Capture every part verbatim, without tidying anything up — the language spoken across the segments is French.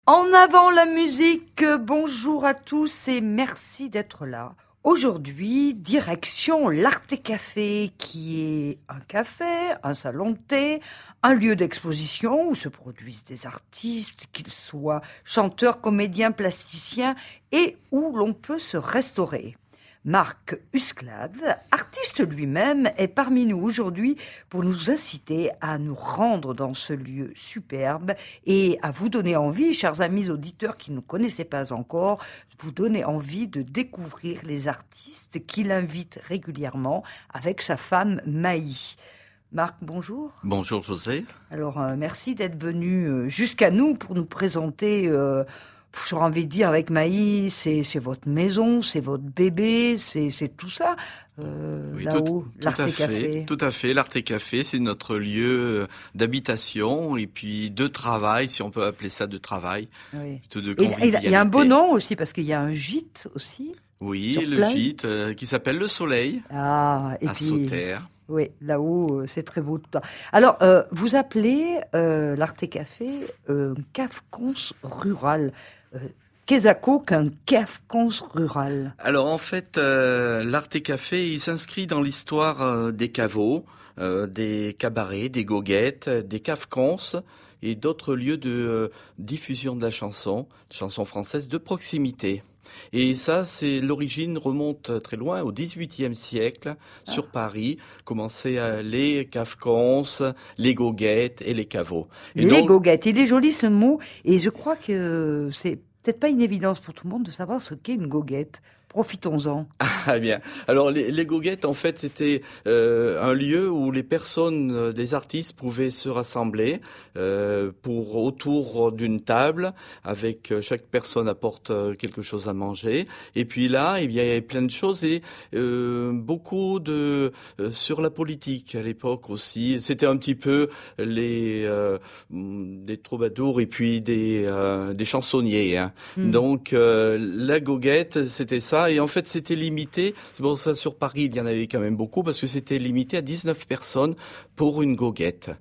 En avant la musique, bonjour à tous et merci d'être là. Aujourd'hui, direction l'Arte Café, qui est un café, un salon de thé, un lieu d'exposition où se produisent des artistes, qu'ils soient chanteurs, comédiens, plasticiens, et où l'on peut se restaurer. Marc Usclade, artiste lui-même, est parmi nous aujourd'hui pour nous inciter à nous rendre dans ce lieu superbe et à vous donner envie, chers amis auditeurs qui ne nous connaissaient pas encore, vous donner envie de découvrir les artistes qu'il invite régulièrement avec sa femme Maï. Marc, bonjour. Bonjour José. Alors, euh, merci d'être venu euh, jusqu'à nous pour nous présenter... Euh, J'aurais envie de dire, avec Maï, c'est, c'est votre maison, c'est votre bébé, c'est, c'est tout ça, euh, oui, là-haut, tout, l'Arte tout à Café. Fait, tout à fait, l'Arte Café, c'est notre lieu d'habitation et puis de travail, si on peut appeler ça de travail, oui. plutôt de convivialité. Il y a un beau nom aussi, parce qu'il y a un gîte aussi. Oui, le place. gîte euh, qui s'appelle Le Soleil, ah, et à puis... Sauterre. Oui, là-haut, c'est très beau tout le temps. Alors, euh, vous appelez euh, l'Arte Café euh, cafcons rural. Euh, Qu'est-ce qu'un cafcons rural? Alors en fait, euh, l'Arte Café, il s'inscrit dans l'histoire euh, des caveaux, euh, des cabarets, des goguettes, des cafcons et d'autres lieux de euh, diffusion de la chanson, de chanson française de proximité. Et ça, c'est l'origine remonte très loin, au dix-huitième siècle, ah. sur Paris, commençaient les cafcons, les goguettes et les caveaux. Et les donc... goguettes, il est joli ce mot, et je crois que c'est peut-être pas une évidence pour tout le monde de savoir ce qu'est une goguette. Profitons-en. Ah bien. Alors les, les goguettes, en fait, c'était euh, un lieu où les personnes, euh, des artistes, pouvaient se rassembler euh, pour autour d'une table, avec euh, chaque personne apporte euh, quelque chose à manger. Et puis là, eh bien, il y avait plein de choses et euh, beaucoup de euh, sur la politique à l'époque aussi. C'était un petit peu les euh, des troubadours et puis des euh, des chansonniers. Hein. Mmh. Donc euh, la goguette, c'était ça. Et en fait, c'était limité, c'est pour ça sur Paris, il y en avait quand même beaucoup, parce que c'était limité à dix-neuf personnes pour une goguette.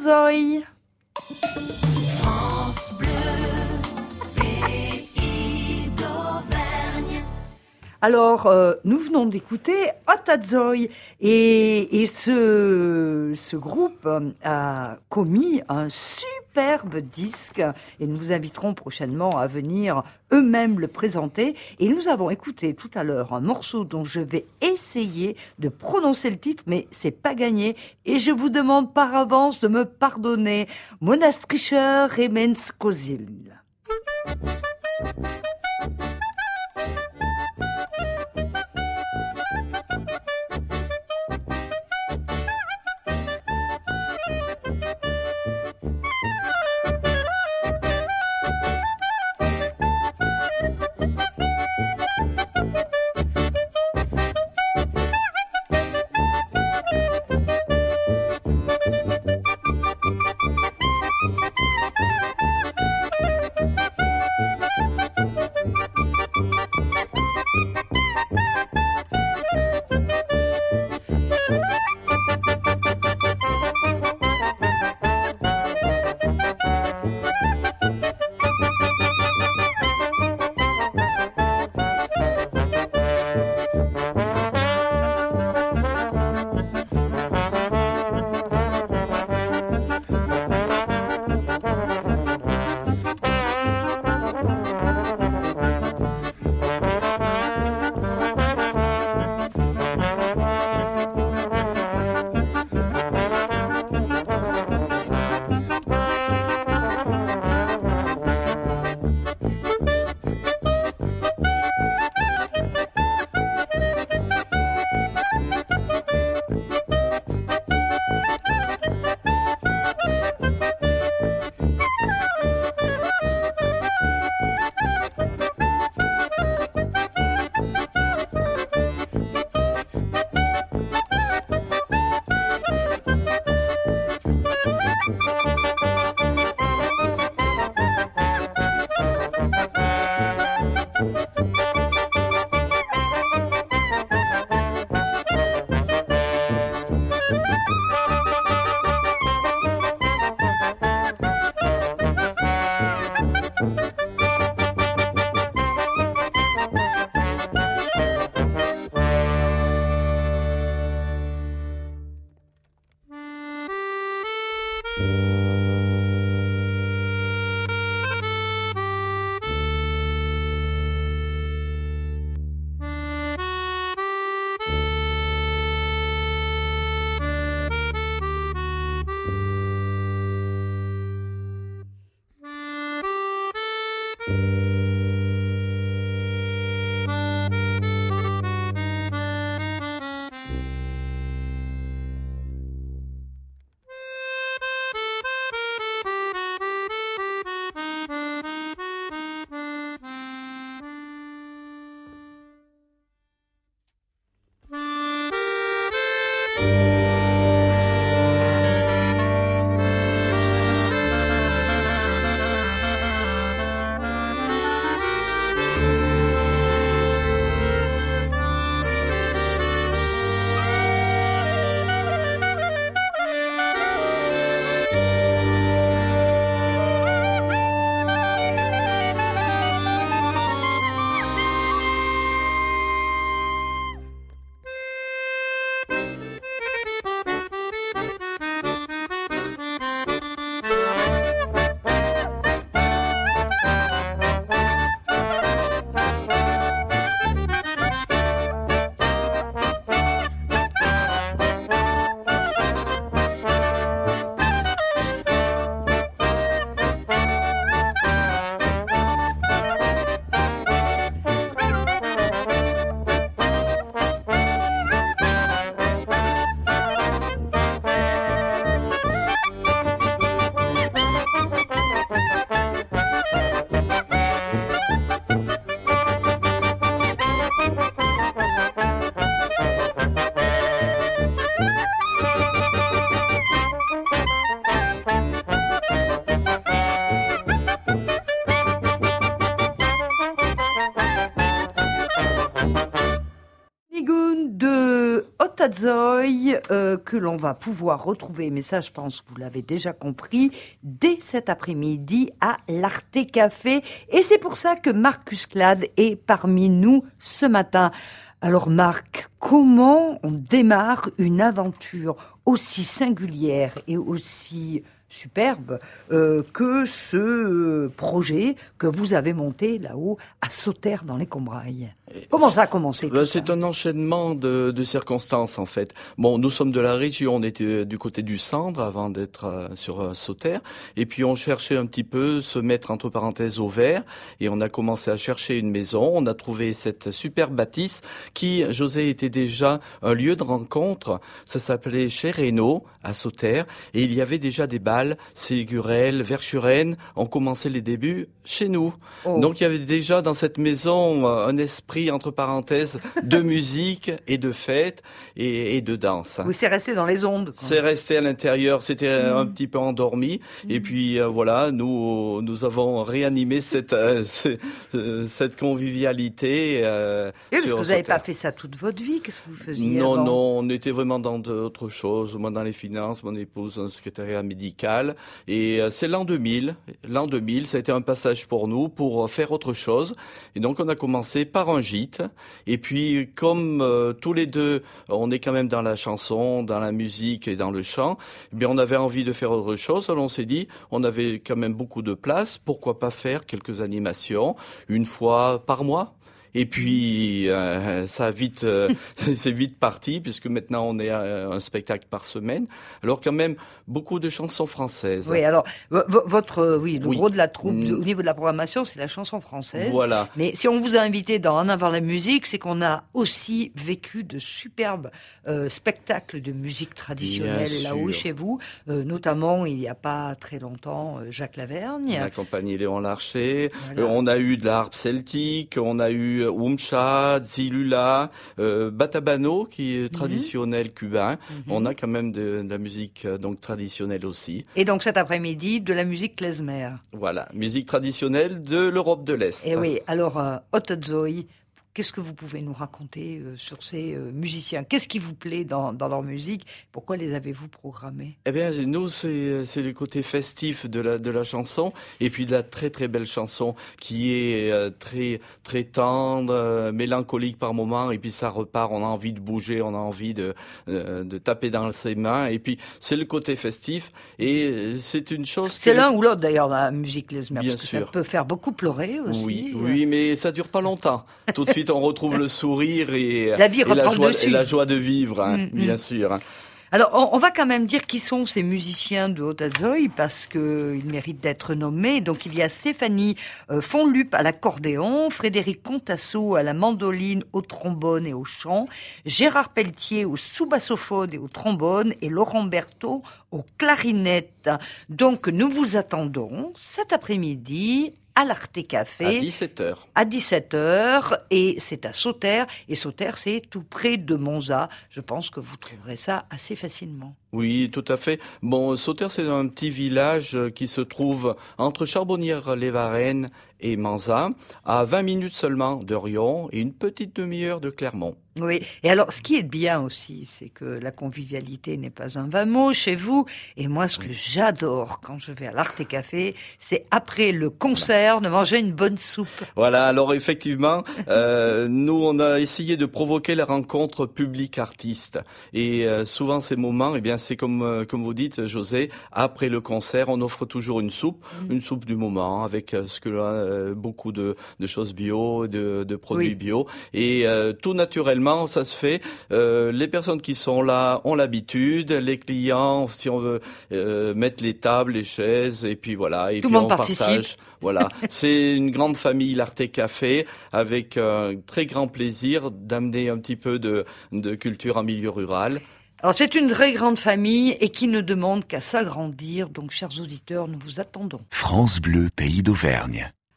Zoï. France Bleu, pays d'Auvergne. Alors, euh, nous venons d'écouter Otazoy et, et ce, ce groupe a commis un superbe disque et nous vous inviterons prochainement à venir eux-mêmes le présenter. Et nous avons écouté tout à l'heure un morceau dont je vais essayer de prononcer le titre, mais c'est pas gagné et je vous demande par avance de me pardonner. Monastrischer Remenskosil. Otazoï, euh, que l'on va pouvoir retrouver, mais ça je pense que vous l'avez déjà compris, dès cet après-midi à l'Arte Café. Et c'est pour ça que Marcus Clade est parmi nous ce matin. Alors Marc, comment on démarre une aventure aussi singulière et aussi superbe euh, que ce euh, projet que vous avez monté là-haut à Sauterre dans les Combrailles? Comment ça a commencé? Ben, c'est un enchaînement de, de circonstances en fait. Bon, nous sommes de la région, on était du côté du Sandre avant d'être euh, sur euh, Sauterre, et puis on cherchait un petit peu se mettre entre parenthèses au vert, et on a commencé à chercher une maison. On a trouvé cette superbe bâtisse qui, José, était déjà un lieu de rencontre. Ça s'appelait chez Reynaud à Sauterre, et il y avait déjà des balles. Ségurel, Verschuren, ont commencé les débuts chez nous. Oh. Donc il y avait déjà dans cette maison un esprit entre parenthèses de musique et de fête et, et de danse. Oui, c'est resté dans les ondes. C'est resté à l'intérieur, c'était mmh. un petit peu endormi. Mmh. Et puis euh, voilà, nous nous avons réanimé cette euh, cette convivialité. Euh, et parce que vous n'avez pas fait ça toute votre vie. Qu'est-ce que vous faisiez? Non, avant? non, on était vraiment dans d'autres choses. Moi, dans les finances, mon épouse dans le secrétariat médical. Et c'est l'an deux mille. L'an deux mille, ça a été un passage pour nous pour faire autre chose. Et donc, on a commencé par un gîte. Et puis, comme euh, tous les deux, on est quand même dans la chanson, dans la musique et dans le chant, eh bien, on avait envie de faire autre chose. Alors, on s'est dit, on avait quand même beaucoup de place. Pourquoi pas faire quelques animations une fois par mois? Et puis euh, ça a vite, euh, c'est vite parti puisque maintenant on est à un spectacle par semaine. Alors quand même beaucoup de chansons françaises. Oui, alors v- votre, euh, oui, le oui. gros de la troupe mmh. au niveau de la programmation, c'est la chanson française. Voilà. Mais si on vous a invité dans En avant la musique, c'est qu'on a aussi vécu de superbes euh, spectacles de musique traditionnelle là-haut chez vous, euh, notamment il n'y a pas très longtemps euh, Jacques Lavergne. On a accompagné Léon Larcher. Voilà. Euh, on a eu de la harpe celtique. On a eu Umcha, Zilula, euh, Batabano qui est traditionnel mmh. cubain. Mmh. On a quand même de, de la musique euh, donc traditionnelle aussi. Et donc cet après-midi de la musique klezmer. Voilà, musique traditionnelle de l'Europe de l'Est. Et oui, alors euh, Otazoï, qu'est-ce que vous pouvez nous raconter euh, sur ces euh, musiciens? Qu'est-ce qui vous plaît dans, dans leur musique? Pourquoi les avez-vous programmés? Eh bien, nous, c'est, c'est le côté festif de la, de la chanson, et puis de la très très belle chanson qui est euh, très très tendre, euh, mélancolique par moments, et puis ça repart, on a envie de bouger, on a envie de, euh, de taper dans ses mains, et puis c'est le côté festif, et c'est une chose... C'est l'un ou l'autre d'ailleurs, la musique klezmer, bien parce que sûr. Ça peut faire beaucoup pleurer aussi. Oui, oui, mais ça dure pas longtemps. Tout de suite, on retrouve le sourire et la, vie et la, joie, dessus. et la joie de vivre, hein, mmh, bien mmh. sûr. Alors, on, on va quand même dire qui sont ces musiciens de Otazoï parce qu'ils méritent d'être nommés. Donc, il y a Stéphanie euh, Fonlup à l'accordéon, Frédéric Contasso à la mandoline, au trombone et au chant, Gérard Pelletier au sous-bassophone et au trombone et Laurent Berthaud aux clarinettes. Donc, nous vous attendons cet après-midi à l'Arte Café. À dix-sept heures. À dix-sept heures, et c'est à Sauterre. Et Sauterre, c'est tout près de Monza. Je pense que vous trouverez ça assez facilement. Oui, tout à fait. Bon, Sauterre, c'est un petit village qui se trouve entre Charbonnières-les-Varennes et Monza, à vingt minutes seulement de Riom et une petite demi-heure de Clermont. Oui, et alors ce qui est bien aussi, c'est que la convivialité n'est pas un vain mot chez vous. Et moi, ce que j'adore quand je vais à l'Arte Café, c'est après le concert de manger une bonne soupe. Voilà, alors effectivement, euh, nous on a essayé de provoquer la rencontre public-artiste. Et euh, souvent ces moments, eh bien c'est comme euh, comme vous dites, José, après le concert, on offre toujours une soupe, mmh. une soupe du moment avec euh, ce que euh, beaucoup de, de choses bio, de, de produits oui. bio, et euh, tout naturellement. Ça se fait. Euh, les personnes qui sont là ont l'habitude. Les clients, si on veut, euh, mettent les tables, les chaises, et puis voilà. Et Tout puis on participe. partage. Voilà. C'est une grande famille, l'Arte Café, avec un très grand plaisir d'amener un petit peu de, de culture en milieu rural. Alors c'est une très grande famille et qui ne demande qu'à s'agrandir. Donc, chers auditeurs, nous vous attendons. France Bleu, pays d'Auvergne.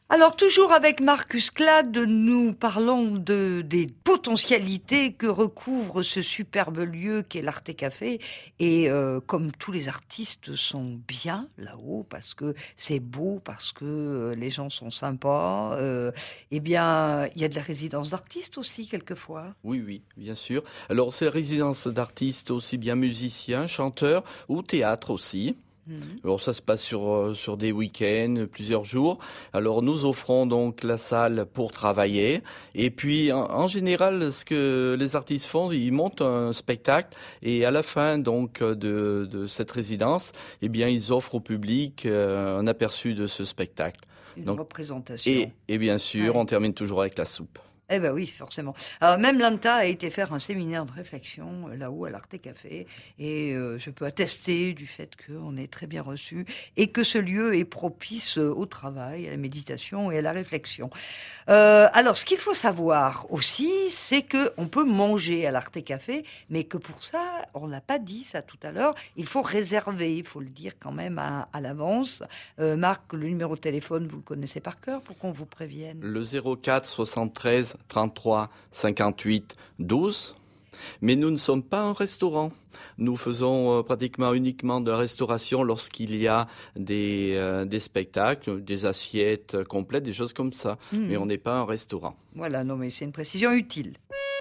Alors, toujours avec Marcus Clade, nous parlons de, des potentialités que recouvre ce superbe lieu qu'est l'Arte Café. Et euh, comme tous les artistes sont bien là-haut, parce que c'est beau, parce que euh, les gens sont sympas, euh, eh bien, il y a de la résidence d'artistes aussi, quelquefois. Oui, oui, bien sûr. Alors, c'est la résidence d'artistes aussi bien musiciens, chanteurs ou théâtre aussi. Alors ça se passe sur sur des week-ends, plusieurs jours. Alors nous offrons donc la salle pour travailler et puis en, en général ce que les artistes font, ils montent un spectacle et à la fin donc de de cette résidence, eh bien ils offrent au public euh, un aperçu de ce spectacle. Une donc, représentation. Et et bien sûr, ouais. On termine toujours avec la soupe. Eh ben oui, forcément. Alors même l'Anta a été faire un séminaire de réflexion euh, là-haut à l'Arte Café et euh, je peux attester du fait qu'on est très bien reçu et que ce lieu est propice euh, au travail, à la méditation et à la réflexion. Euh, alors ce qu'il faut savoir aussi, c'est que on peut manger à l'Arte Café, mais que pour ça, on l'a pas dit ça tout à l'heure, il faut réserver, il faut le dire quand même à, à l'avance. Euh, Marc, le numéro de téléphone, vous le connaissez par cœur pour qu'on vous prévienne. Le zéro quatre soixante-treize trente-trois cinquante-huit douze. Mais nous ne sommes pas un restaurant. Nous faisons euh, pratiquement uniquement de la restauration lorsqu'il y a des, euh, des spectacles, des assiettes complètes, des choses comme ça. Mmh. Mais on n'est pas un restaurant. Voilà, non mais c'est une précision utile.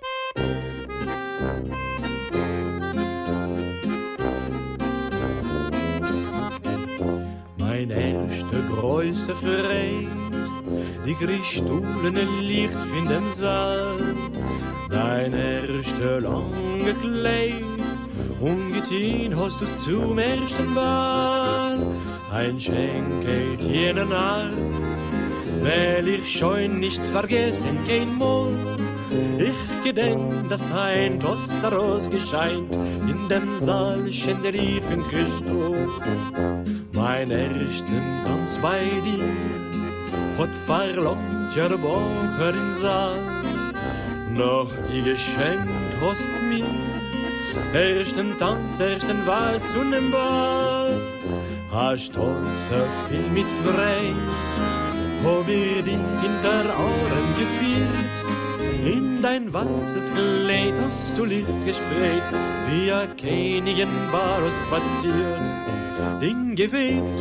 Mein erste große Freude, die Christulen Licht finden Saal, dein erste lange Kleid, ungetein hast du's zum ersten Mal, ein Schenkel jenen Art, weil ich schon nicht vergessen kein Mal, ich gedenk, dass ein Toaster ausgescheint, in dem Saal Chandelier von Christus. Mein ersten Tanz bei dir hat verlangt ja der Bacher in Saal. Noch die geschenkt hast mir ersten Tanz, ersten Weiß und im Ball. Hast Tanz so viel mit frei, hab ich dich hinter Ohren geführt. In dein weißes Kleid hast du Licht gesprayt, wie a Königin Bar spaziert. Ding gewebt,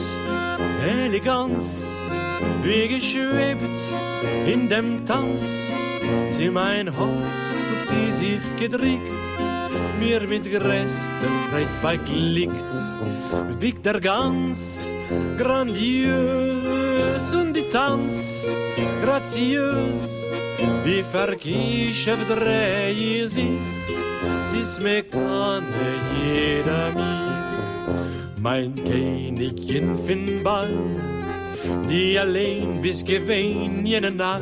Eleganz, wie geschwebt in dem Tanz. Sie mein Herz ist sie sich gedrückt, mir mit größter Freude beglückt. Liegt der ganz grandios und die Tanz graziös, wie vergeschäft drehe sich, sie's mir kann jeder mir. Mein Königin fin Ball, die allein bis gewähn jene Nacht,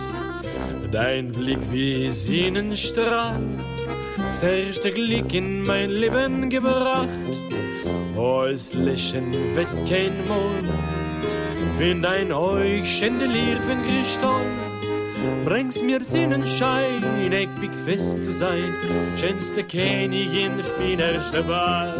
dein Blick wie Sonnenstrahl, das erste Glück in mein Leben gebracht. Oh, es lächeln wird kein Mond, find ein euch Chandelier von Kristall, bringst mir Sonnenschein, ich bin fest zu sein, schönste Königin, finnerste Ball.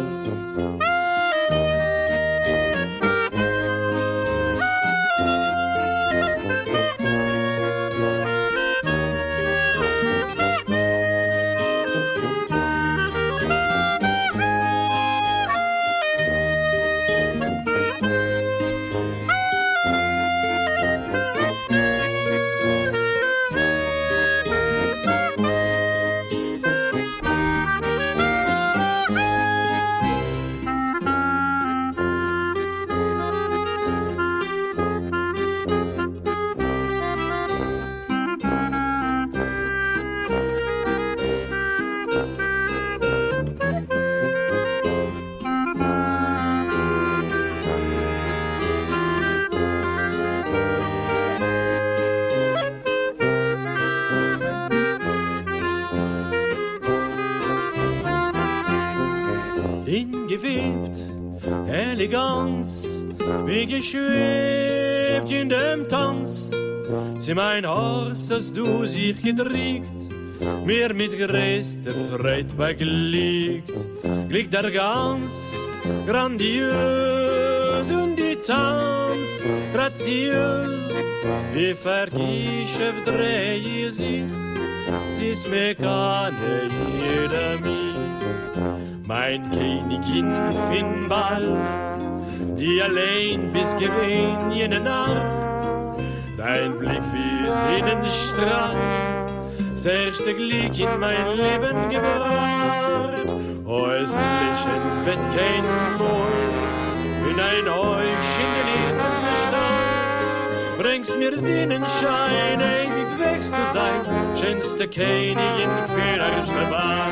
Gewebt, Eleganz, wie geschwebt in dem Tanz. Sie mein Herz, dass du sich gedrückt, mir mit größter Freude beglückt. Glück der ganz grandios und die Tanz, graziös, wie vergische drehe sich, sie ist mir gar nicht jeder mich. Mein Königin fin bald, die allein bis gewinn jene Nacht, dein Blick wie Sonnenstrahl, das erste Glück in mein Leben gebracht. Häuslichen wird kein Moll, für dein Euch in den Lippen Stahl. Bringst mir Sonnenschein, ewig wächst du sein, schönste Königin für erste Wahl.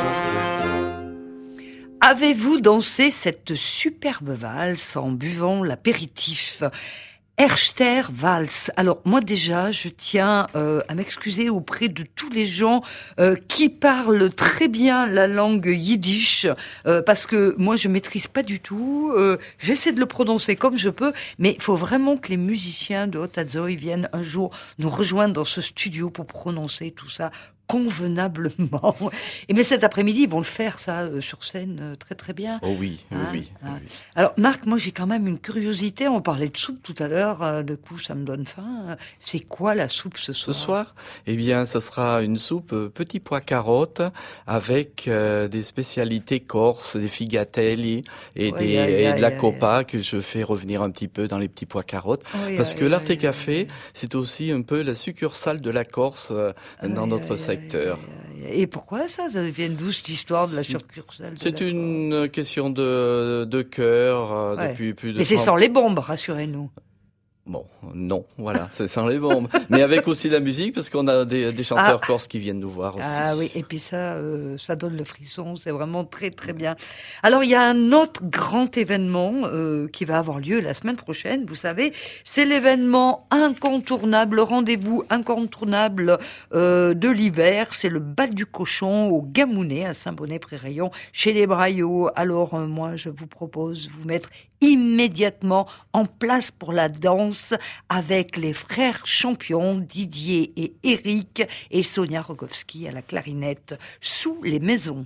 Avez-vous dansé cette superbe valse en buvant l'apéritif ? Erster Valse. Alors moi déjà, je tiens euh, à m'excuser auprès de tous les gens euh, qui parlent très bien la langue yiddish, euh, parce que moi je maîtrise pas du tout. Euh, j'essaie de le prononcer comme je peux, mais il faut vraiment que les musiciens de Haute-Adzoï viennent un jour nous rejoindre dans ce studio pour prononcer tout ça convenablement. Et mais cet après-midi, ils vont le faire, ça, euh, sur scène, euh, très très bien. Oh oui, Hein, oui, oui, hein. oui. Alors, Marc, moi j'ai quand même une curiosité. On parlait de soupe tout à l'heure, euh, de coup ça me donne faim. C'est quoi la soupe ce soir ? Ce soir, eh bien, ce sera une soupe euh, petits pois carottes avec euh, des spécialités corses, des figatelli et, Ouais, des, aïe, et aïe, de la aïe, copa que je fais revenir un petit peu dans les petits pois carottes. Oui, Parce aïe, que l'Arte aïe, Café, aïe, c'est aussi un peu la succursale de la Corse euh, dans aïe, notre aïe, secteur. aïe, aïe, aïe. Et pourquoi ça Ça vient d'où cette histoire de la succursale de C'est la une question de, de cœur euh, Ouais. depuis plus de Mais c'est trente sans les bombes, rassurez-nous. Bon, non, voilà, c'est sans les bombes. Mais avec aussi la musique, parce qu'on a des, des chanteurs Ah. corses qui viennent nous voir aussi. Ah oui, et puis ça, euh, ça donne le frisson, c'est vraiment très très bien. Alors il y a un autre grand événement euh, qui va avoir lieu la semaine prochaine, vous savez, c'est l'événement incontournable, le rendez-vous incontournable euh, de l'hiver, c'est le bal du cochon au Gamounet, à Saint-Bonnet-Pré-Rayon, chez les Braillots. Alors euh, moi je vous propose de vous mettre immédiatement en place pour la danse avec les frères champions Didier et Eric et Sonia Rogowski à la clarinette sous les maisons.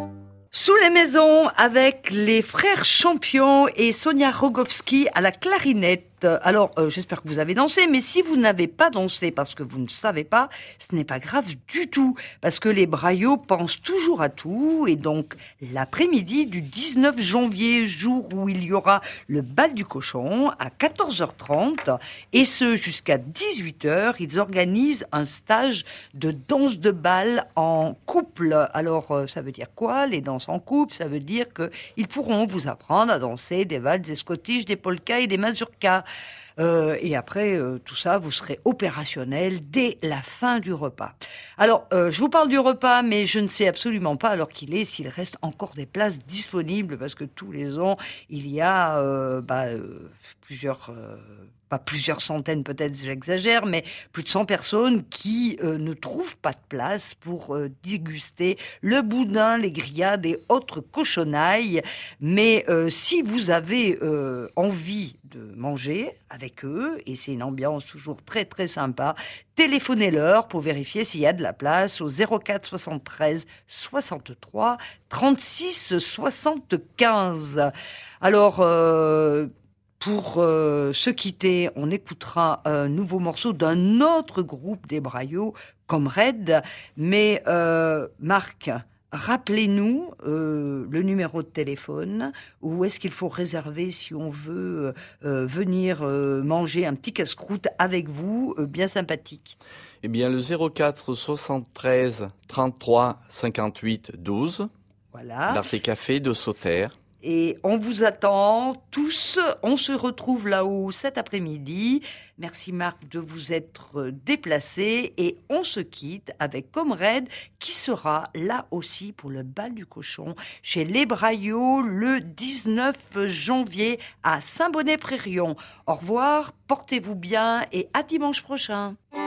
Maison avec les frères champions et Sonia Rogowski à la clarinette. Alors, euh, j'espère que vous avez dansé, mais si vous n'avez pas dansé parce que vous ne savez pas, ce n'est pas grave du tout, parce que les Braillots pensent toujours à tout, et donc l'après-midi du dix-neuf janvier, jour où il y aura le bal du cochon, à quatorze heures trente, et ce jusqu'à dix-huit heures, ils organisent un stage de danse de bal en couple. Alors, euh, ça veut dire quoi, les danses en couple? Ça veut dire qu'ils pourront vous apprendre à danser des valses, des scottish, des polkas et des mazurkas. Euh, et après, euh, tout ça, vous serez opérationnel dès la fin du repas. Alors, euh, je vous parle du repas, mais je ne sais absolument pas, alors qu'il est, s'il reste encore des places disponibles, parce que tous les ans, il y a euh, bah, euh, plusieurs... Euh, pas plusieurs centaines peut-être, j'exagère, mais plus de cent personnes qui euh, ne trouvent pas de place pour euh, déguster le boudin, les grillades et autres cochonailles. Mais euh, si vous avez euh, envie de manger avec eux, et c'est une ambiance toujours très très sympa, téléphonez-leur pour vérifier s'il y a de la place au zéro quatre soixante-treize soixante-trois trente-six soixante-quinze. Alors... Euh, Pour euh, se quitter, on écoutera un nouveau morceau d'un autre groupe des Braillots, Comrade. Mais euh, Marc, rappelez-nous euh, le numéro de téléphone. Où est-ce qu'il faut réserver si on veut euh, venir euh, manger un petit casse-croûte avec vous, euh, bien sympathique? Eh bien, le zéro quatre soixante-treize trente-trois cinquante-huit douze. Voilà. L'Arte Café de Sauterre. Et on vous attend tous. On se retrouve là-haut cet après-midi. Merci Marc de vous être déplacé. Et on se quitte avec Comrade qui sera là aussi pour le bal du cochon chez les Braillots le dix-neuf janvier à Saint-Bonnet-Prérion. Au revoir, portez-vous bien et à dimanche prochain.